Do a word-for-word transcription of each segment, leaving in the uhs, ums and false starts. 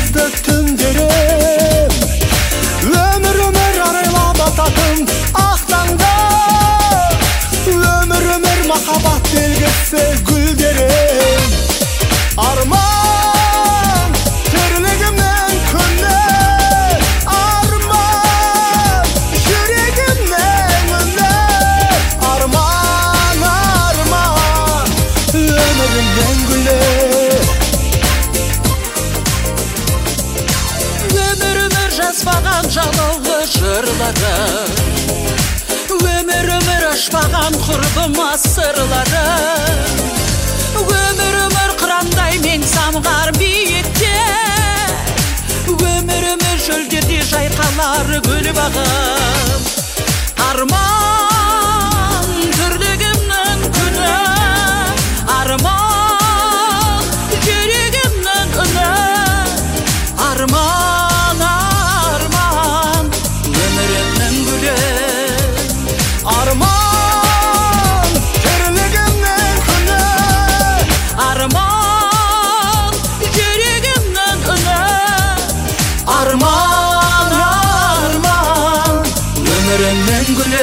ыстық түндерім, өмір өмір арайлап ататын ақ таңда, өмір өмір махаббат белгісі гүлдерім. Арман тірлігімнің күні, арман жүрегімнің үні, арман, арман өмірімнің гүлі. Өмір өмір жазбаған жалаулы жырлары, өмір өмір ашпаған құрбыма сырлары, өмір өмір қырандай мен самғар биікте, өмір өмір шөлдерде жайқалар гүл бағым. Арман тірлігімнің күні, арман жүрегімнің үні, арман, арман өмірімнің гүлі. Арман тірлігімнің күні, арман жүрегімнің үні, арман, арман өмірімнің гүлі.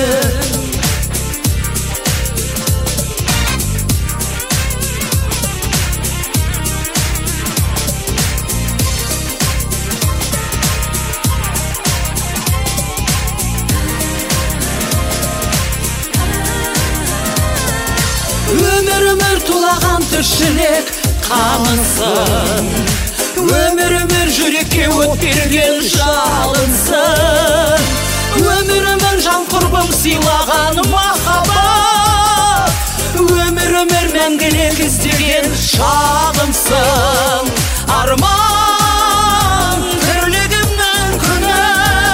Өмір өмір тулаған тіршілік қамысын, өмір өмір жүрекке от берген жалынсын, өмір өмір жан құрбым сыйлаған махаббат, өмір өмір мәңгілік іздеген шағымсың. Арман тірлігімнің күні,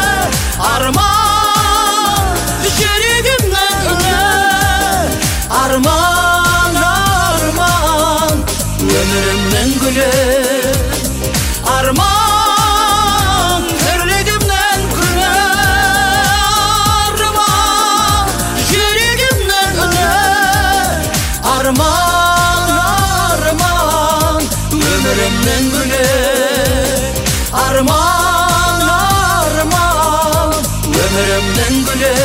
арман жүрегімнің үні, арман, арман өмірімнің гүлі. Арман тірлігімнің күні, арман жүрегімнің үні, арман, арман өмірімнің гүлі. Арман, арман өмірімнің гүлі.